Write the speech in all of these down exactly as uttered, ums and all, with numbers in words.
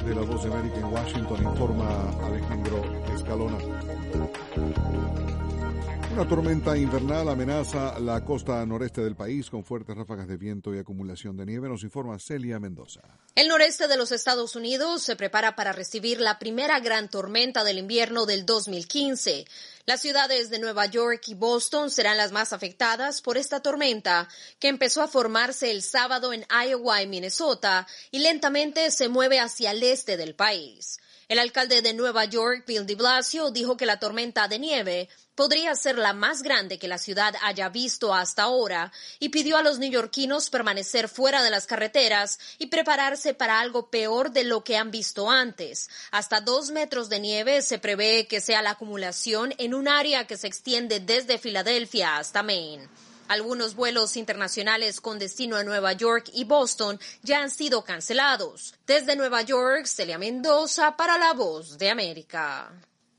de La Voz de América en Washington, informa Alejandro Escalona. Una tormenta invernal amenaza la costa noreste del país con fuertes ráfagas de viento y acumulación de nieve, nos informa Celia Mendoza. El noreste de los Estados Unidos se prepara para recibir la primera gran tormenta del invierno del dos mil quince. Las ciudades de Nueva York y Boston serán las más afectadas por esta tormenta, que empezó a formarse el sábado en Iowa y Minnesota y lentamente se mueve hacia el este del país. El alcalde de Nueva York, Bill de Blasio, dijo que la tormenta de nieve podría ser la más grande que la ciudad haya visto hasta ahora y pidió a los neoyorquinos permanecer fuera de las carreteras y prepararse para algo peor de lo que han visto antes. Hasta dos metros de nieve se prevé que sea la acumulación en un área que se extiende desde Filadelfia hasta Maine. Algunos vuelos internacionales con destino a Nueva York y Boston ya han sido cancelados. Desde Nueva York, Celia Mendoza para La Voz de América.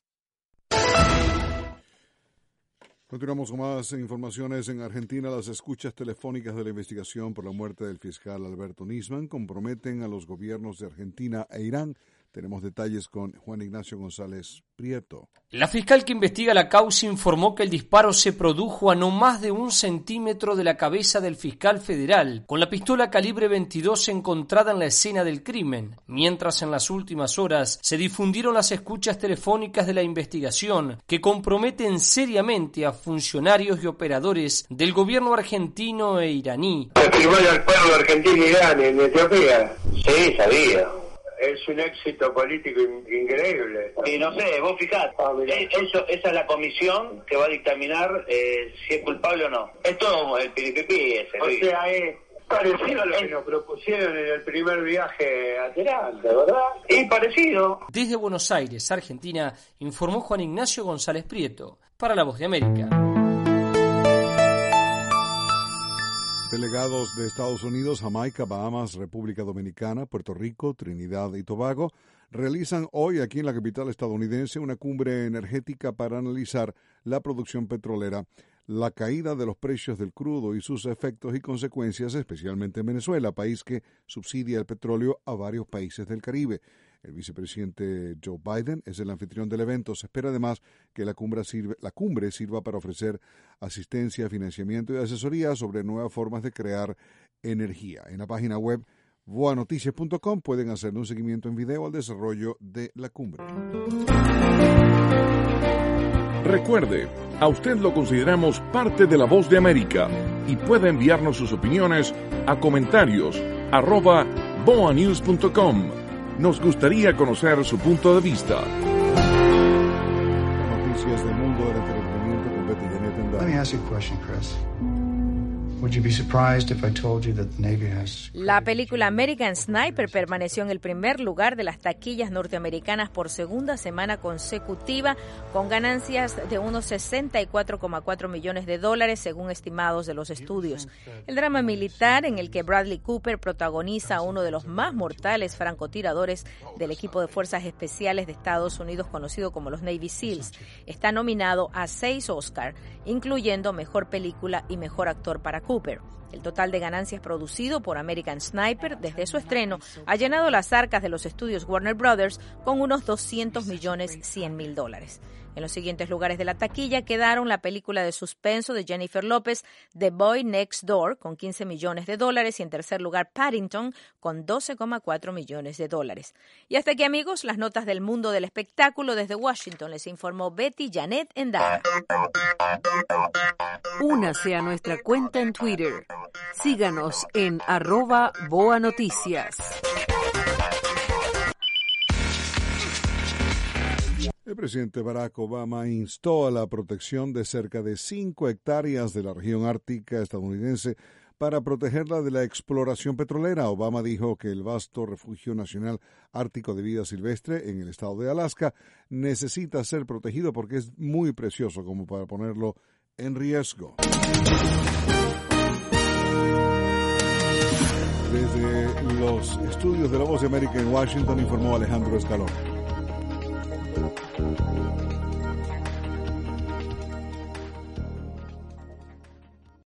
Continuamos con más informaciones. En Argentina, las escuchas telefónicas de la investigación por la muerte del fiscal Alberto Nisman comprometen a los gobiernos de Argentina e Irán. Tenemos detalles con Juan Ignacio González Prieto. La fiscal que investiga la causa informó que el disparo se produjo a no más de un centímetro de la cabeza del fiscal federal, con la pistola calibre veintidós encontrada en la escena del crimen, mientras en las últimas horas se difundieron las escuchas telefónicas de la investigación que comprometen seriamente a funcionarios y operadores del gobierno argentino e iraní. Patrimonial al pueblo argentino e Irán en Etiopía. Sí, sabía. Es un éxito político increíble. Y no sé, vos fijate, ah, eso, esa es la comisión que va a dictaminar eh, si es culpable o no. Es todo el piripipí ese. O Luis. sea, es parecido a lo que nos propusieron en el primer viaje a Teherán, ¿verdad? Y parecido. Desde Buenos Aires, Argentina, informó Juan Ignacio González Prieto, para La Voz de América. Delegados de Estados Unidos, Jamaica, Bahamas, República Dominicana, Puerto Rico, Trinidad y Tobago realizan hoy aquí en la capital estadounidense una cumbre energética para analizar la producción petrolera, la caída de los precios del crudo y sus efectos y consecuencias, especialmente en Venezuela, país que subsidia el petróleo a varios países del Caribe. El vicepresidente Joe Biden es el anfitrión del evento. Se espera además que la cumbre, sirve, la cumbre sirva para ofrecer asistencia, financiamiento y asesoría sobre nuevas formas de crear energía. En la página web voa noticias punto com pueden hacer un seguimiento en video al desarrollo de la cumbre. Recuerde, a usted lo consideramos parte de La Voz de América y puede enviarnos sus opiniones a comentarios arroba voa news punto com. Nos gustaría conocer su punto de vista. Noticias del mundo del entretenimiento con Betty Janet Endara. Let me ask you a question, Chris. Would you be surprised if I told you that the Navy has... La película American Sniper permaneció en el primer lugar de las taquillas norteamericanas por segunda semana consecutiva, con ganancias de unos sesenta y cuatro coma cuatro millones de dólares, según estimados de los estudios. El drama militar, en el que Bradley Cooper protagoniza a uno de los más mortales francotiradores del equipo de fuerzas especiales de Estados Unidos, conocido como los Navy SEALs, está nominado a seis Oscar, incluyendo Mejor Película y Mejor Actor para Cooper. El total de ganancias producido por American Sniper desde su estreno ha llenado las arcas de los estudios Warner Brothers con unos doscientos millones cien mil dólares. En los siguientes lugares de la taquilla quedaron la película de suspenso de Jennifer López, The Boy Next Door, con quince millones de dólares, y en tercer lugar Paddington, con doce coma cuatro millones de dólares. Y hasta aquí, amigos, las notas del mundo del espectáculo. Desde Washington les informó Betty Janet Endara. Únase a nuestra cuenta en Twitter. Síganos en arroba Boa Noticias. El presidente Barack Obama instó a la protección de cerca de cinco hectáreas de la región ártica estadounidense para protegerla de la exploración petrolera. Obama dijo que el vasto refugio nacional ártico de vida silvestre en el estado de Alaska necesita ser protegido porque es muy precioso como para ponerlo en riesgo. Desde los estudios de La Voz de América en Washington informó Alejandro Escalona.